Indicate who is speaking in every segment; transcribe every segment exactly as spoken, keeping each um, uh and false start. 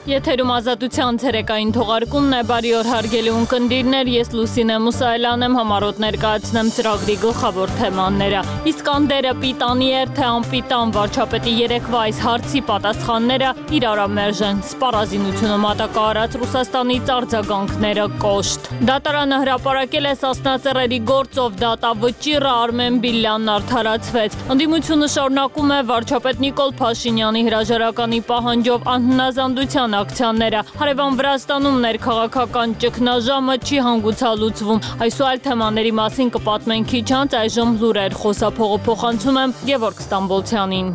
Speaker 1: Եթերում ազատության ցերեկային թողարկումն է, բարի օր հարգելի ունկնդիրներ, ես Լուսինե Մուսայելյան եմ, համառոտ ներկայացնեմ ծրագրի գլխավոր թեմաները։ Իսկանդերը պիտանի էր, թե անպիտան, վարչապետի երեկվա այս հարցի պատասխանները իրարամերժ են, սպառազինությունը մատակարարած Ռուսաստանից արձագանքները կոշտ։ Դատարանը հրապարակել է Սասնա Ծռերի գործով դատավճիռը, Արմեն Բիլյանն արդարացվեց։ Ընդդիմությունը շարունակում է վարչապետ Նիկոլ Փաշինյանի հրաժարականի պահանջով անհնազանդության ակցիաները, հարևան Վրաստանում ներքաղաքական ճգնաժամը չի հանգուցալուծվում։ Այս ու այլ թեմաների մասին կպատմենք քիչ անց, այժմ լուրեր, խոսափողը փոխանցում եմ Գևորգ Ստամբոլցյանին։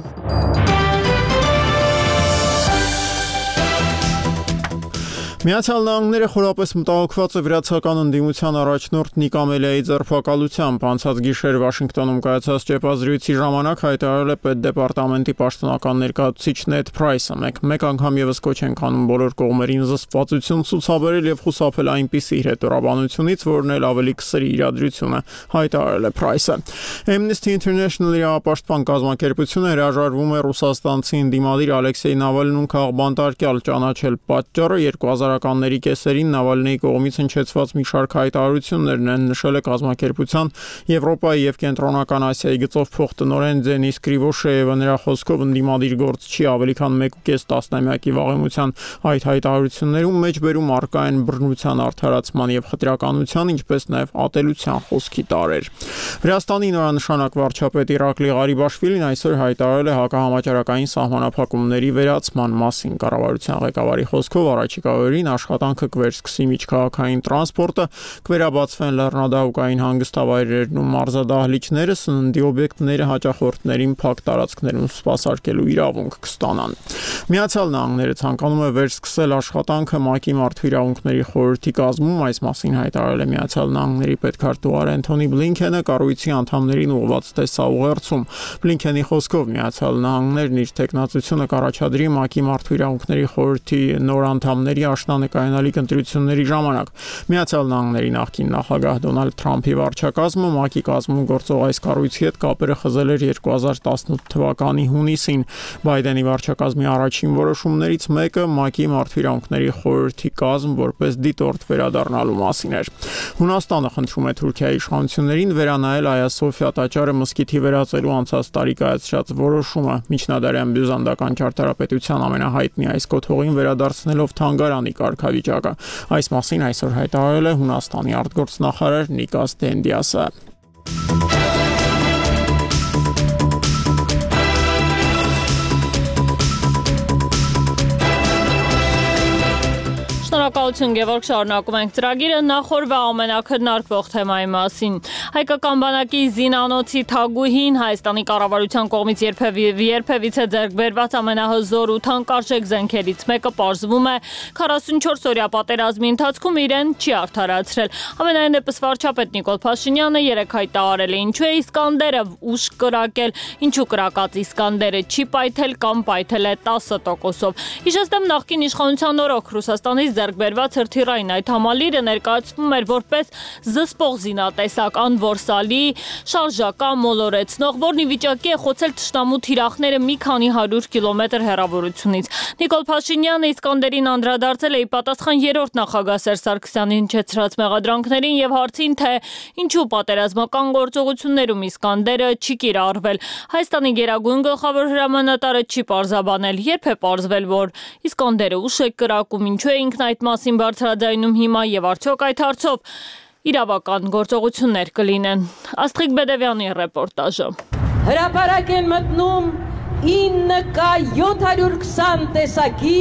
Speaker 2: Միացյալ Նահանգները խորապես մտահոգված է վրացական ընդդիմության առաջնորդ Նիկ Ամելիայի ձերբակալությամբ։ Անցած գիշեր Վաշինգտոնում կայացած ճեպազրույցի ժամանակ հայտարարել է Պետդեպարտամենտի պաշտոնական ներկայացուցիչ Նեդ Փրայսը։ Մեկ մեկ անգամ եւս կոչ են անում բոլոր կողմերին զսպվածություն ցուցաբերել եւ խուսափել այնպիսի հետորաբանությունից, որն էլ ավելի կսրի իրադրությունը, հայտարարել է Փրայսը։ Amnesty International-ի ապաշտպան կազմակերպությունը հրաժարվում է ռուսաստանցի ընդդիմադիր Ալեքսեյ Նավալնուն քաղբանտարկյալ ճանաչել պատճառը երկու հազար ականների կեսերին Նավալնիի կողմից հնչեցված մի շարք հայտարարություններն են, նշել է կազմակերպության Եվրոպայի եւ Կենտրոնական Ասիայի գծով փոխտնօրեն Դենիս Կրիվոշեևը։ Նրա խոսքով ընդդիմադիր գործչի ավելի քան մեկ ու կես տասնամյակի վաղեմության այդ հայտարարություններում մեջբերում առկա են բռնության արդարացման եւ խտրականության, ինչպես նաեւ ատելության խոսքի տարրեր։ Վրաստանի նորանշանակ վարչապետ Իրակլի Ղարիբաշվիլին այսօր հայտարարել է հակահամաճարակային սահմանափակումների վերացման մասին։ Կառավարության ղեկավարի խոսքով առաջիկա աշխատանքը կվերսկսի միջքաղաքային տրանսպորտը, կվերաբացվեն լեռնադահուկային հանգստավայրերն ու մարզադահլիճները, սննդի օբյեկտները հաճախորդներին փակ տարածքներում սպասարկելու իրավունք կստանան։ Միացյալ Նահանգները ցանկանում է վերսկսել աշխատանքը ՄԱԿ-ի մարդու իրավունքների խորհրդի կազմում, այս մասին հայտարարել է Միացյալ Նահանգների պետքարտուղար Էնթոնի Բլինքենը կառույցի անդամներին ուղղված տեսաուղերձում։ Բլինքենի խոսքով Միացյալ Նահանգներն իր տեխնացությունը կառաջադրի ՄԱԿ-ի մարդու իրավունքների խորհրդի նոր անդամների աշնանկայանալիք ընտրությունների ժամանակ։ Միացյալ Նահանգների նախկին նախագահ Դոնալդ Թրամփի վարչակազմը ՄԱԿ-ի կազմում գործող այս կառույցի հետ կապերը խզել էր երկու հազար տասնութ թվականի հունիսին։ Բայդենի վարչակազմի առաջին որոշումներից մեկը ՄԱԿ-ի մարդու իրավունքների խորհրդի կազմ որպես դիտորդ վերադառնալու մասին էր։ Հունաստանը խնդրում է Թուրքիայի իշխանություններին վերանայել Այա Սոֆիա տաճարը մզկիթի վերածելու անցած տարի կայացրած որոշումը։ Միջնադարյան բյուզանդական ճարտարապետության ամենահայտնի այս կոթողին վերադարձնելով թանգարանի կարգավիճակը։ Այս մասին այսօր հայտարարել է Հունաստանի արտգործնախարար Նիկաս Դենդիասը։
Speaker 1: Շնորհակալություն Գևորգ, շարունակում ենք ծրագիրը, նախորդ ամենակրնարկվող թեմայի մասին։ Հայկական բանակի զինանոցի թագուհին Հայաստանի կառավարության կողմից երբևիցե ձեռք բերված ամենահզոր ու թանկարժեք զենքերից մեկը պարզվում է քառասունչորս օրյա պատերազմի ընթացքում իրեն չի արդարացրել։ Ամենայն դեպս վարչապետ Նիկոլ Փաշինյանը երեկ հայտարարել է ինչու է Իսկանդերը ուշ կրակել, ինչու կրակած Իսկանդերը չի պայթել կամ պայթել է տասը տոկոսով։ Հիշեցնեմ նախկին իշխանության օրոք Ռուսաստանից ձեռք բերված հրթիռային այդ համալիրը ներկայացվում էր որպես զսպող զինատեսակ, անորսալի, շարժական, մոլորեցնող, որն ի վիճակի է խոցել թշնամու թիրախները մի քանի հարյուր կիլոմետր հեռավորությունից։ Նիկոլ Փաշինյանը Իսկանդերին անդրադարձել է ի պատասխան երրորդ նախագահ Սերժ Սարգսյանի հնչեցրած մեղադրանքներին եւ հարցին, թե ինչու պատերազմական գործողություններում Իսկանդերը չի կիրառվել։ Հայաստանի գերագույն գլխավոր հրամանատարը չի պարզաբանել, երբ է պարզվել, որ Իսկանդերը ուշ է կրակում, ինչու է ինքն այդ մասին բարձրաձայնում հիմա եւ արդյոք այդ հարցով իրավական գործողություններ կլինեն։ Աստղիկ Բեդևյանի ռեպորտաժը։
Speaker 3: Հրապարակ են մտնում ինը կա յոթ հարյուր քսան տեսակի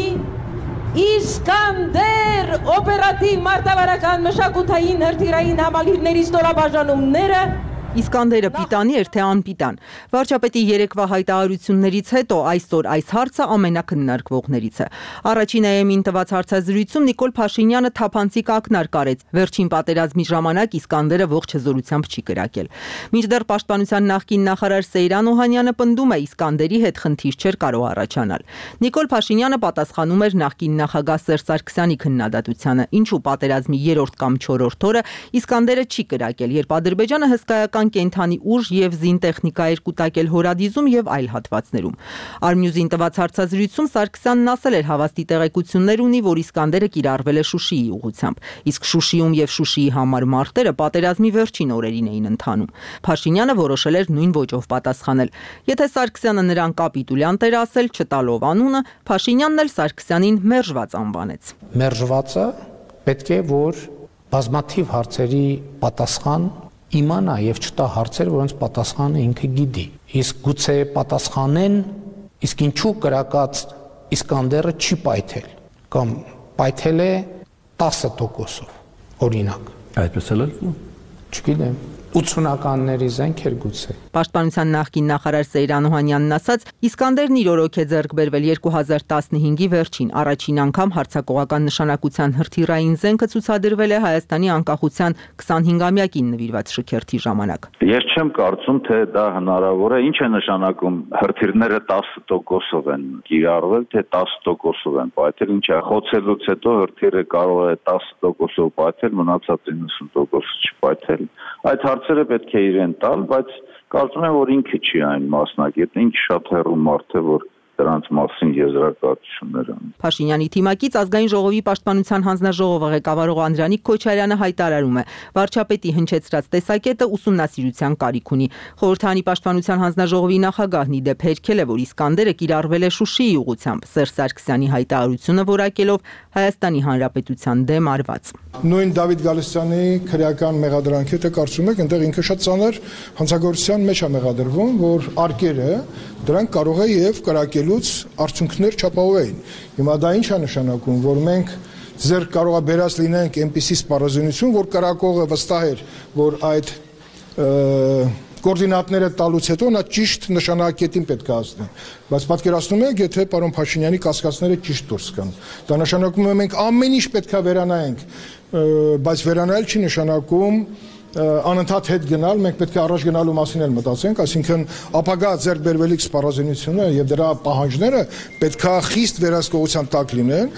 Speaker 3: Իսկանդեր օպերատիվ մարտավարական մշակութային հրթիռային համալիրների ստորաբաժանումները
Speaker 4: Իսկանդերը պիտանի էր, թե անպիտան։ Վարչապետի երեկվա հայտարարություններից հետո այսօր այս հարցը ամենակննարկվողներից է։ Առաջին Է Էմ-ին տված հարցազրույցում Նիկոլ Փաշինյանը թափանցիկ ակնարկ արեց։ Վերջին պատերազմի ժամանակ Իսկանդերը ողջ հզորությամբ չի կրակել։ Մինչդեռ պաշտպանության նախկին նախարար Սեյրան Օհանյանը պնդում է Իսկանդերի հետ խնդիր չէր կարող առաջանալ։ Նիկոլ Փաշինյանը պատասխանում էր նախկին նախագահ Սերժ Սարգսյանի քննադատությանը, ինչու պատերազմի երրորդ կամ չորրորդ օրը Իսկանդերը չի կրակել, երբ Ադրբեջանը հսկայական ռազմական կենդանի ուժ եւ զինտեխնիկա էր կուտակել Հորադիզում եւ այլ հատվածներում։ Արմյուզին տված հարցազրույցում Սարգսյանն ասել էր հավաստի տեղեկություններ ունի, որ Իսկանդերը կիրառվել է Շուշիի ուղղությամբ, իսկ Շուշիում եւ Շուշիի համար մարտերը պատերազմի վերջին օրերին էին ընթանում։ Փաշինյանը որոշել էր նույն ոճով պատասխանել։ Եթե Սարգսյանը նրան կապիտուլյանտ էր ասել, չտալով անունը, Փաշինյանն էլ Սարգսյանին մերժված անվանեց։
Speaker 5: Մերժվածը պետք է որ բազմաթիվ հարցերի պատասխան իմանա եւ չտա հարցեր, որոնց պատասխանը ինքը գիտի։ Իսկ գուցե պատասխանեն, իսկ ինչու կրակած Իսկանդերը չի պայթել կամ պայթել է տասը տոկոսով, օրինակ։
Speaker 6: Այդպես էլ է։
Speaker 5: Չգիտեմ։ ութսունականների զենք էր գուցե։
Speaker 4: Պաշտպանության նախկին նախարար Սեյրան Օհանյանն ասաց, Իսկանդերն իր օրոք է ձեռք բերվել երկու հազար տասնհինգի վերջին, առաջին անգամ հարձակողական նշանակության հրթիռային զենքը ցուցադրվել է Հայաստանի անկախության քսանհինգամյակին նվիրված շքերթի ժամանակ։
Speaker 7: Ես չեմ կարծում, թե դա հնարավոր է, ինչ է նշանակում հրթիռները տասը տոկոսով են կիրառվել, թե տասը տոկոսով են պայթել, ինչ է, խոցելուց հետո հրթիռը կարող է տասը տոկոսով պայթել, մնացած իննսուն տոկոսը չպայթել։ Այդ հարցերը պետք է իրեն տալ, բայց կարծում եմ, որ ինքը չի այն մասնակիցը, ինքը շատ հեռու մարդ է, որ դրանց մասին եզրակացություններ ունի։
Speaker 4: Փաշինյանի թիմակից ազգային ժողովի պաշտպանության հանձնաժողովը ղեկավարող Անդրանիկ Քոչարյանը հայտարարում է, վարչապետի հնչեցրած տեսակետը ուսումնասիրության կարիք ունի։ Խորհրդանի պաշտպանության հանձնաժողովի նախագահն ի դեպ հերքել է, որ Իսկանդերը կիրառվել է Շուշիի ուղղությամբ, Սերժ Սարգսյանի հայտարարությունը որակելով Հայաստանի Հանրապետության դեմ արված։
Speaker 8: Նույն Դավիթ Գալստյանի քրեական մեղադրանքի հետ կարծում եք, այնտեղ ինքը շատ ծանր հանցագործության մեջ է մեղադրվում, որ արկերը դրանք կարող է եւ կրակելուց արդյունքներ չապահովեին։ Հիմա դա ինչ է նշանակում, որ մենք ձեռք կարող է բերած լինենք այնպիսի սպառազինություն, որ կրակողը վստահ էր, որ այդ կոորդինատները տալուց հետո նա ճիշտ նշանակետին պետք է հասնի։ Բայց պատկերացնում եք, եթե պարոն Փաշինյանի կասկածները ճիշտ դուրս գան։ Դա նշանակում է մենք ամեն ինչ պետք է վերանայենք, բայց վերանայել չի նշանակում անընդհատ հետ գնալ, մենք պետք է առաջ գնալու մասին էլ մտածենք, այսինքն ապագա ձեռք բերվելիք սպառազինությունը եւ դրա պահանջները պետք է խիստ վերահսկողության տակ լինեն։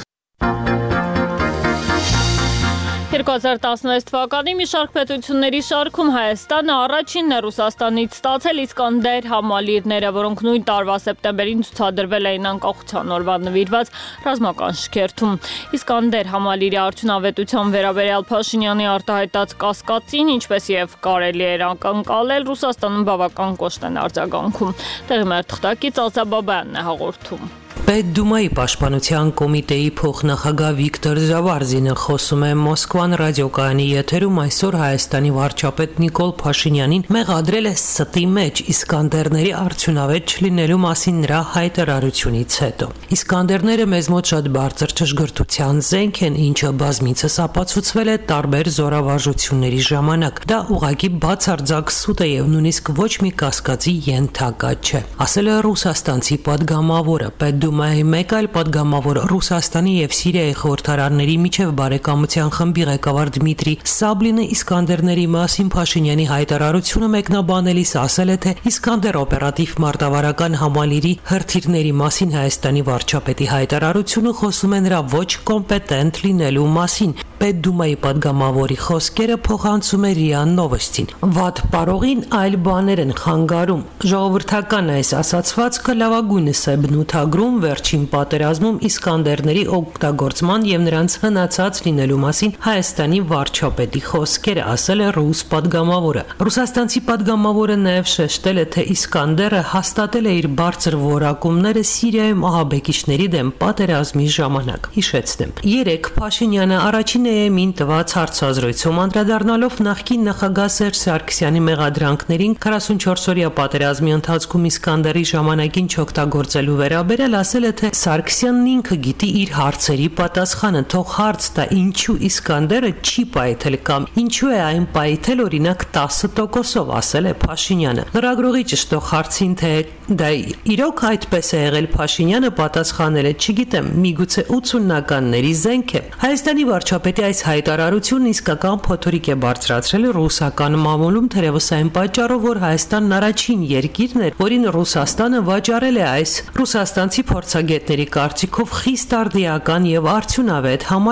Speaker 1: երկու հազար տասնվեց թվականի մի շարք պետությունների շարքում Հայաստանը առաջինն է Ռուսաստանից ստացել Իսկանդեր համալիրները, որոնք նույն տարվա սեպտեմբերին ցուցադրվել էին անկախության օրվա նվիրված ռազմական շքերթում։ Իսկանդեր համալիրի արդյունավետության վերաբերյալ Փաշինյանի արտահայտած կասկածին, ինչպես եւ կարելի էր անկալել, Ռուսաստանում բավական կոշտ են արձագանքում։ Տեղի մեր թղթակից Ալցա Բաբայանն է հաղորդում։
Speaker 9: Պետդումայի պաշտպանության կոմիտեի փոխնախագահ Վիկտոր Զավարզինը խոսում է Մոսկվան ռադիոկայանի եթերում այսօր Հայաստանի վարչապետ Նիկոլ Փաշինյանին մեղադրել է ստի մեջ Իսկանդերների արդյունավետ չլինելու մասին նրա հայտարարությունից հետո։ Իսկանդերները մեզ մոտ շատ բարձր ճշգրտության զենք են, ինչը բազմիցս ապացուցվել է տարբեր զորավարժությունների ժամանակ։ Դա ուղղակի բացարձակ սուտ է եւ նույնիսկ ոչ մի կասկածի ենթակա չէ, ասել է ռուսաստանցի падգամավորը։ Պետդումայի մեկ այլ падգամավոր Ռուսաստանի եւ Սիրիայի խորհրդարանների միջև բարեկամության խմբի ղեկավար Դմիտրի Սաբլինը Իսկանդերների մասին Փաշինյանի հայտարարությունը մեկնաբանելիս ասել է, թե Իսկանդեր օպերատիվ մարտավարական համալիրի հրթիռների մասին Հայաստանի վարչապետի հայտարարությունը խոսում է նրա ոչ կոմպետենտ լինելու մասին։ Պետդումայի падգամավորի խոսքերը փոխանցում է ՌԻԱ Նովոստին։ Վատ պարողին այլ բաներ են խանգարում։ Ժողովրդական այս ասացվածքը լավագույնս է բնութագրում վերջին պատերազմում Իսկանդերների օգտագործման եւ նրանց հնացած լինելու մասին Հայաստանի վարչապետի խոսքերը, ասել է ռուս падգամավորը։ Ռուսաստանցի падգամավորը նաեւ շեշտել է, թե Իսկանդերը հաստատել է իր բարձր որակումները Սիրիայում ահաբեկիչների դեմ պատերազմի ժամանակ։ Հիշեցնեմ, երեք Փաշինյանը առաջին էեմին տված հարցազրույցում անդրադառնալով նախկին նախագահ Սերժ Սարգսյանի մեղադրանքներին քառասունչորս-օրյա պատերազմի ընթացքում Իսկանդերի ժամանակին չօգտագործելու վերաբերյալ ասել է, թե Սարգսյանն ինքը գիտի իր հարցերի պատասխանը, թող հարց տա ինչու Իսկանդերը չի պայթել կամ ինչու է այն պայթել օրինակ տասը տոկոսով, ասել է Փաշինյանը։ Լրագրողի ճշտող հարցին, թե դա իրոք այդպես է եղել, Փաշինյանը պատասխանել է, չգիտեմ, միգուցե ութսունականների զենք է։ Հայաստանի վարչապետի այս հայտարարությունն իսկական փոթորիկ է բարձրացրել ռուսական մամուլում, թերևս այն պատճառով, որ Հայաստանն առաջին երկիրն էր, որին Ռուսաստանը վաճառել է այս ռուսաստանցի փորձագետների կարծիքով խիստ արդիական եւ արդյունավետ համալիրը։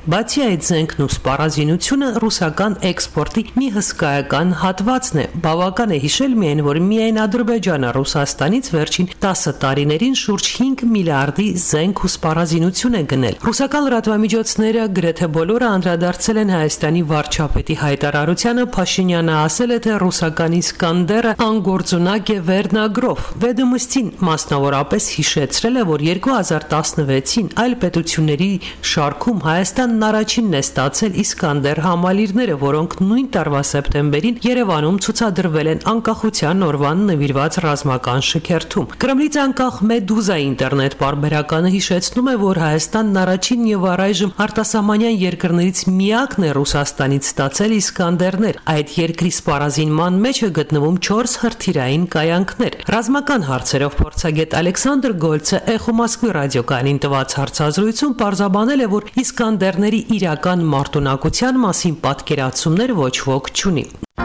Speaker 9: Բացի այդ զենքն ու սպառազինությունը ռուսական էքսպորտի մի հսկայական հատվածն է։ Բավական է հիշել միայն, որ միայն Ադրբեջանը Ռուսաստանից վերջին տասը տարիներին շուրջ հինգ միլիարդի զենք ու սպառազինություն է գնել։ Ռուսական լրատվամիջոցները գրեթե բոլորը անդրադարձել են Հայաստանի վարչապետի հայտարարությանը։ Փաշինյանը ասել է, թե ռուսական Իսկանդերը անգործունակ է վերնագրով։ Վեդոմստին մասնավորապես հիշեցրել է, որ երկու հազար տասնվեցին այլ պետությունների շարքում Հայաստանն առաջինն է ստացել Իսկանդեր համալիրները, որոնք նույն տարվա սեպտեմբերին Երևանում ցուցադրվել են անկախության օրվան նվիրված ռազմական շքերթում։ Կրեմլից անկախ Մեդուզա ինտերնետ պարբերականը հիշեցնում է, որ Հայաստանն առաջին եւ առայժմ արտասահմանյան երկրներից միակն է Ռուսաստանից ստացել Իսկանդերներ։ Այդ երկրի սպառազինման մեջ է գտնվում չորս հրթիռային կայանքներ։ Ռազմական հարցերով փորձագետ Ալեքսանդր Գոլցը Էխո Մոսկվի ռադիոկայանին տված հարցազրույցում պարզաբանել է, որ Իսկանդերների իրական մարտունակության մասին պատկերացումներ ոչ ոք չունի։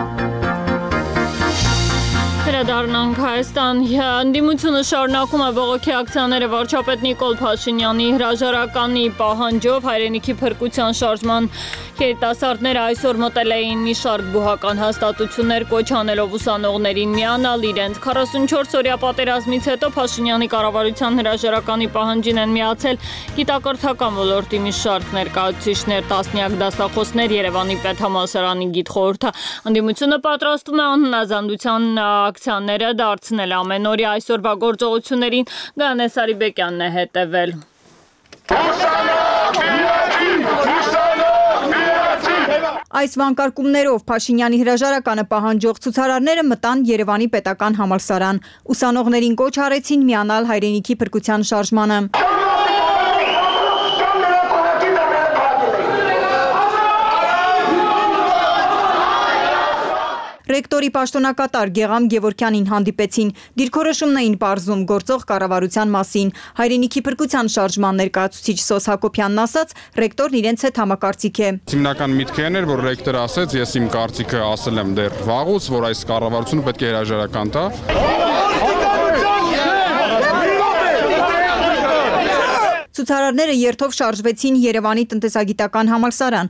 Speaker 1: Դառնանք Հայաստան, ընդդիմությունը շարունակում է բողոքի ակցիաները վարչապետ Նիկոլ Փաշինյանի հրաժարականի պահանջով հայրենիքի փրկության շարժման երիտասարդները այսօր մտել էին մի շարք բուհական հաստատություններ կոչ անելով ուսանողներին միանալ իրենց քառասունչորս օրյա պատերազմից հետո Փաշինյանի կառավարության հրաժարականի պահանջին են միացել գիտակրթական ոլորտի մի շարք ներկայացուցիչներ, տասնյակ դասախոսներ, Երևանի պետհամալսարանի գիտխորհուրդը։ Ընդդիմությունը պատրաստվում է անհնազանդության ակցիաները դարձնել ամենօրյա այսօրվա գործողություններին Գանե Սարիբեկյանն է հետևել։
Speaker 6: Այս վանկարկումներով Փաշինյանի հրաժարականը պահանջող ցուցարարները մտան Երևանի պետական համալսարան։ Ուսանողներին կոչ արեցին միանալ հայրենիքի փրկության շարժմանը։ Ռեկտորի պաշտոնակատար Գեգամ Գևորգյանին հանդիպեցին, դիրքորոշումն էին պարզում գործող կառավարության մասին։ Հայրենիքի փրկության շարժման ներկայացուցիչ Սոս Հակոբյանն ասաց, ռեկտորն իրենց հետ համակարծիք է։
Speaker 10: Հիմնական միտքն էր, որ ռեկտորը ասաց, ես իմ կարծիքը ասել եմ դեռ վաղուց, որ այս կառավարությունը պետք է հրաժարական տա։
Speaker 6: Ցուցարարները երթով շարժվեցին Երևանի տնտեսագիտական համալսարան։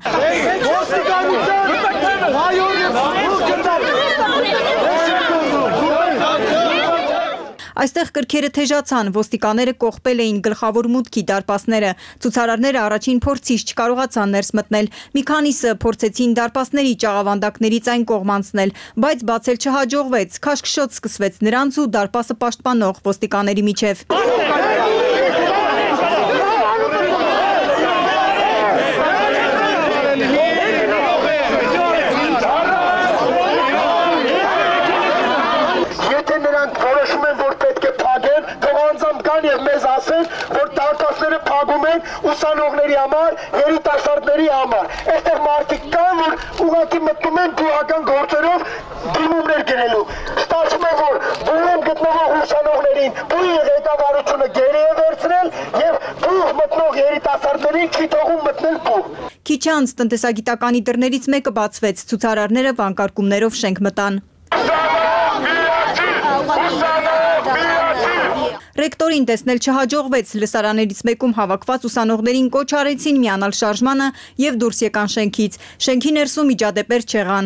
Speaker 6: Այստեղ կրքերը թեժացան, ոստիկանները կողպել էին գլխավոր մուտքի դարպասները։ Ցուցարարները առաջին փորձից չկարողացան ներս մտնել։ Մի քանիսը փորձեցին դարպասների ճաղավանդակներից այն կողմ անցնել, բայց բացել չհաջողվեց։ Քաշքշոտ սկսվեց նրանց ու դարպասը պաշտպանող ոստիկանների միջև։
Speaker 11: Եվ մեզ ասեն, որ դարպասները փակում են ուսանողների համար, երիտասարդների համար։ Այստեղ մարդիկ կան, որ ուղղակի մտնում են բուհական գործերով դիմումներ գրելու։ Ստացվում է, որ բուհում գտնվող ուսանողներին բուհի ղեկավարությունը գերի է վերցրել եւ բուհ մտնող երիտասարդներին չի թողում մտնել բուհ։
Speaker 6: Քիչ անց տնտեսագիտականի դռներից մեկը բացվեց, ցուցարարները վանկարկումներով շենք մտան։ Ռեկտորին տեսնել չհաջողվեց, լսարաններից մեկում հավաքված ուսանողներին կոչ արեցին միանալ շարժմանը եւ դուրս եկան շենքից։ Շենքի ներսում միջադեպեր չեղան։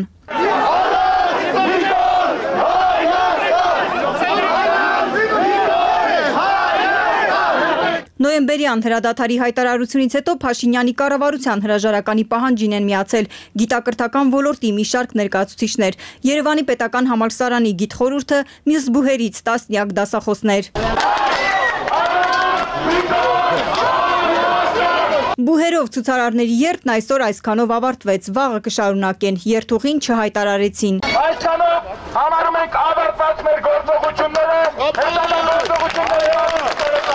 Speaker 6: Նոյեմբերյան հրադադարի հայտարարությունից հետո Փաշինյանի կառավարության հրաժարականի պահանջին են միացել գիտակրթական ոլորտի մի շարք ներկայացուցիչներ, Երևանի պետական համալսարանի գիտխորհուրդը, մյուս բուհերից տասնյակ դասախոսներ։ Բուհերով ցուցարարների երթն այսօր այսքանով ավարտվեց, վաղը կշարունակեն, երթուղին չհայտարարեցին։
Speaker 11: Այսքանով համարում ենք ավարտված մեր գործողությունները, հետագա գործողությունները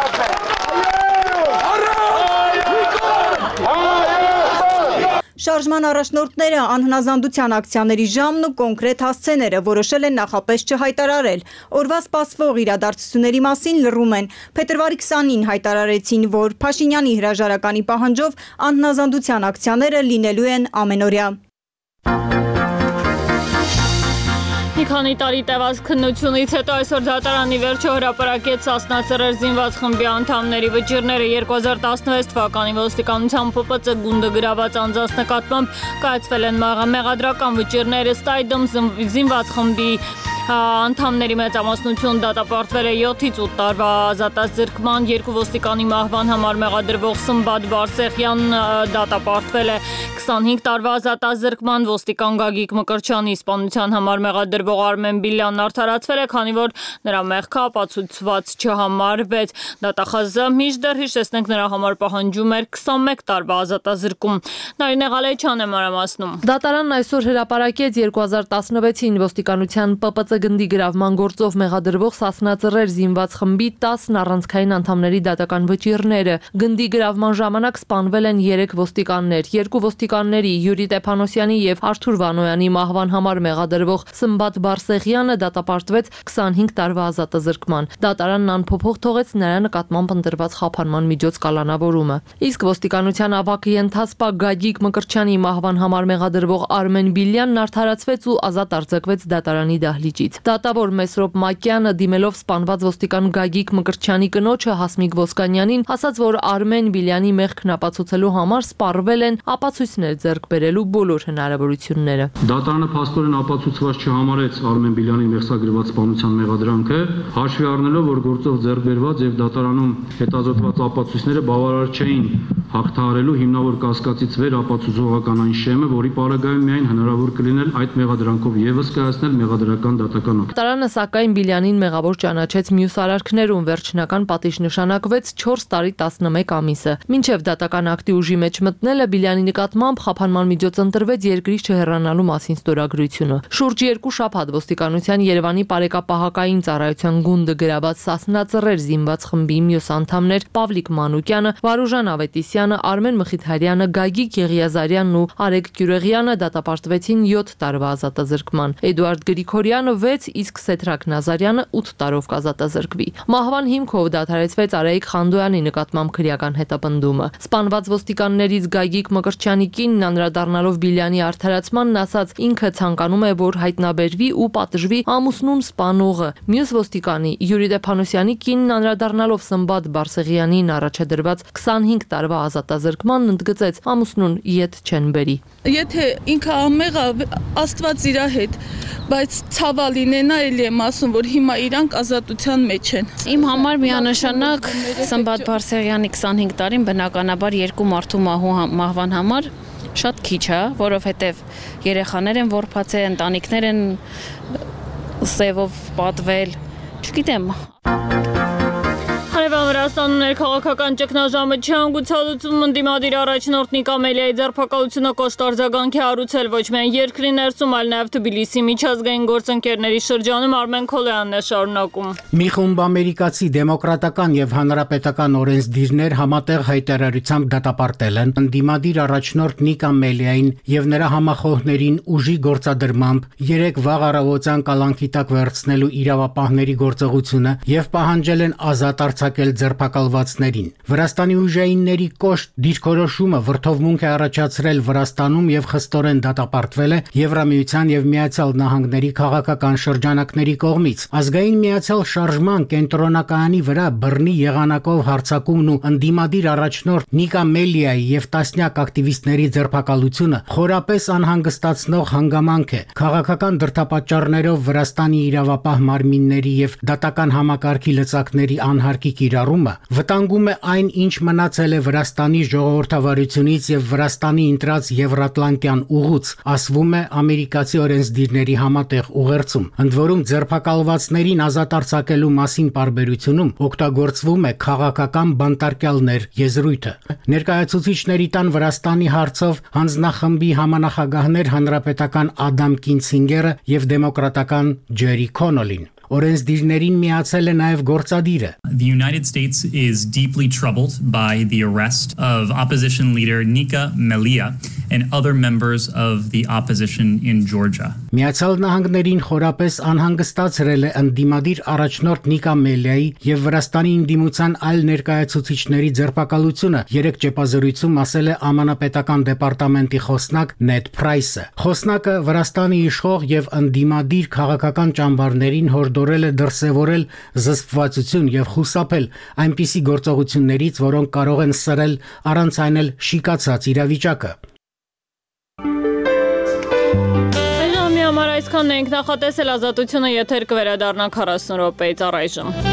Speaker 6: Շարժման առաջնորդները անհնազանդության ակցիաների ժամն ու կոնկրետ հասցեները որոշել են նախապես չհայտարարել։ Օրվա սպասվող իրադարձությունների մասին լռում են։ Փետրվարի քսանին հայտարարեցին, որ Փաշինյանի հրաժարականի պահանջով անհնազանդության ակցիաները լինելու են ամենօրյա։
Speaker 1: Մի քանի տարի տևած քննությունից հետո այսօր դատարանի վերջո հրապարակեց Սասնա Ծռեր զինված խմբի անդամների վճիռները երկու հազար տասնվեց թվականի ոստիկանության Փ Պ Ծ գունդը գրաված անձանց նկատմամբ կայացվել են մեղադրական վճիռները ըստ այդմ զինված խմբի անդամների մեծամասնություն դատապարտվել է յոթից ութ տարվա ազատազրկման, երկու ոստիկանի մահվան համար մեղադրվող Սմբատ Բարսեղյան դատապարտվել է քսանհինգ տարվա ազատազրկման, ոստիկան Գագիկ Մկրտչյանի սպանության համար մեղադրվող Արմեն Բիլյանն արդարացվել է, քանի որ նրա մեղքը ապացուցված չհամարվեց։ Դատախազը մինչդեռ հիշեցնենք նրա համար պահանջում էր քսանմեկ տարվա ազատազրկում։ Նարինե Ղալեչյանն է մանրամասնում։
Speaker 12: Դատարանն այսօր հրապարակեց երկու հազար տասնվեցին ոստիկանության Փ Պ Ծ գնդի գրավման գործով մեղադրվող Սասնա Ծռեր զինված խմբի տասն առանցքային անդամների դատական վճիռները։ Գնդի գրավման ժամանակ սպանվել են երեք ոստիկաններ, երկու ոստիկանների Յուրի Տեփանոսյանի եւ Արթուր Վանոյանի մահվան համար մեղադրվող Սմբատ Բարսեղյանը դատապարտվեց քսանհինգ տարվա ազատազրկման։ Դատարանն անփոփոխ թողեց նրա նկատմամբ ընտրված խափանման միջոց կալանավորումը։ Իսկ ոստիկանության ավագ ենթասպա Գագիկ Մկրտչյանի մահվան համար մեղադրվող Արմեն Բիլյանն արդարացվեց ու ազատ արձակվեց դատարանի դահլիճից։ Դատավոր Մեսրոպ Մակյանը դիմելով սպանված ոստիկան Գագիկ Մկրտչյանի կնոջը Հասմիկ Ոսկանյանին ասաց, որ Արմեն Բիլյանի մեղքն ապացուցելու համար սպառվել են ապացույցներ ձեռք բերելու բոլոր հնարավորությունները։
Speaker 13: Դատարանը փաստորեն ապացուցված չհամարեց Արմեն Բիլյանի մեղսագրված սպանության մեղադրանքը, հաշվի առնելով, որ գործով ձեռք բերված եւ դատարանում հետազոտված ապացույցները բավարար չէին հաղթահարելու հիմնավոր կասկածից վեր ապացուցողական այն շեմը, որի պարագայում միայն հնարավոր կլինել այդ մեղադրանքով եւս կայացնել մեղադրական դատական ակտ։
Speaker 12: Դատարանը սակայն Բիլյանին մեղավոր ճանաչեց մյուս արարքներում, վերջնական պատիժ նշանակվեց չորս տարի տասնմեկ ամիսը։ Մինչև դատական ակտի ուժի մեջ մտնելը Բիլյանի նկատմամբ խափանման միջոց ընտրվեց երկրից չհեռանալու մասին ստորագրությունը։ Շուրջ երկու շաբաթ ոստիկանության Երևանի Պարեկապահակային ծառայության գունդը գրաված Սասնա Ծռեր զինված խմբի մյուս անդամներ Պավլիկ Մանուկյանը, Վարուժան Ավետիսյանը, Արմեն Մխիթարյանը, Գագիկ Եղիազարյանն ու Արեգ Գյուրեղյանը դատապարտվեցին յոթ տարվա ազատազրկման։ Էդուարդ Գրիգորյանը վեց, իսկ Սեդրակ Նազարյանը ութ տարով կազատազրկվի։ Մահվան հիմքով դադարեցվեց Արայիկ Խանդոյանի նկատմամբ քրեական հետապնդումը։ Սպանված ոստիկաններից Գագիկ Մկրտչյանի կինն անդրադառնալով Բիլյանի արդարացմանն ասաց, ինքը ցանկանում է, որ հայտնաբերվի ու պատժվի ամուսնուն սպանողը։ Մյուս ոստիկանի Յուրի Տեփանոսյանի կինն անդրադառնալով Սմբատ Բարսեղյանին առաջադրված քսանհինգ տարվա ազատազրկմանն ընդգծեց, ամուսնուն իդ չեն բերի։
Speaker 14: Եթե ինքը ամեղ Աստված իրա հետ, բայց ցավալինենա էլի եմ ասում, որ հիմա իրանք ազատության մեջ են։
Speaker 15: Իմ համար միանշանակ Սմբատ Բարսեղյանի քսանհինգ տարին բնականաբար երկու մարդու մահու մահվան համար շատ քիչ է, որովհետև երեխաներ են որբացել, ընտանիքներ են սևով պատվել, չգիտեմ։
Speaker 1: Հարևան Վրաստանում ներքաղաքական ճգնաժամը չհանգուցալուծում ընդդիմադիր առաջնորդ Նիկա Մելիայի ձերբակալությունը կոշտ արձագանք է հարուցել ոչ միայն երկրի ներսում, այլ նաև Թբիլիսի միջազգային գործընկերների շրջանում։ Արմեն Քոլոյանն է շարունակում։
Speaker 16: Մի խումբ ամերիկացի դեմոկրատական եւ հանրապետական օրենսդիրներ համատեղ հայտարարությամբ դատապարտել են ընդդիմադիր առաջնորդ Նիկա Մելիային եւ նրա համախոհներին ուժի գործադրմամբ երեք վաղ առավոտյան կալանքի տակ վերցնելու իրավապահների գործողությունը եւ պահանջել են ազատ արձակել ձերբակալվածներին։ Վրաստանի ուժայինների կոշտ դիրքորոշումը վրդովմունք է առաջացրել Վրաստանում եւ խստորեն դատապարտվել է Եվրամիության եւ Միացյալ Նահանգների քաղաքական շրջանակների կողմից։ Ազգային միացյալ շարժման կենտրոնակայանի վրա բռնի եղանակով հարձակումն ու ընդդիմադիր առաջնորդ Նիկա Մելիայի եւ տասնյակ ակտիվիստների ձերբակալությունը խորապես անհանգստացնող հանգամանք է։ Քաղաքական դրդապատճառներով Վրաստանի իրավապահ մարմինների եւ դատական համակարգի լծակների անհարկի կիրառումը վտանգում է այն, ինչ մնացել է Վրաստանի ժողովրդավարությունից եւ Վրաստանի ընտրած Եվրատլանտյան ուղուց, ասվում է ամերիկացի օրենսդիրների համատեղ ուղերձում։ Ընդ որում ձերբակալվածներին ազատ արձակելու մասին պարբերությունում օգտագործվում է քաղաքական բանտարկյալներ եզրույթը։ Ներկայացուցիչների տան Վրաստանի հարցով հանձնախմբի համանախագահներ հանրապետական Ադամ Կինցինգերը եւ դեմոկրատական Ջերի Քոնոլին։ Օրենսդիրներին միացել է նաև գործադիրը։
Speaker 17: The United States is deeply troubled by the arrest of opposition leader Nika Melia and other members of the opposition in Georgia.
Speaker 16: Միացյալ Նահանգներին խորապես անհանգստացրել է ընդդիմադիր առաջնորդ Նիկա Մելիայի եւ Վրաստանի ընդդիմության այլ ներկայացուցիչների ձերբակալությունը երեք ճեպազրույցում ասել է Ամանապետական դեպարտամենտի խոսնակ Նեդ Փրայսը։ Խոսնակը Վրաստանի իշխող եւ ընդդիմադիր քաղաքական ճամբարներին հորդորել է դրսեւորել զսպվածություն եւ խուսափել այնպիսի գործողություններից, որոնք կարող են սրել առանց այն էլ շիկացած իրավիճակը։
Speaker 1: Այսքանն ենք նախատեսել ազատությունը եթեր կվերադառնա քառասուն րոպեից առայժմ։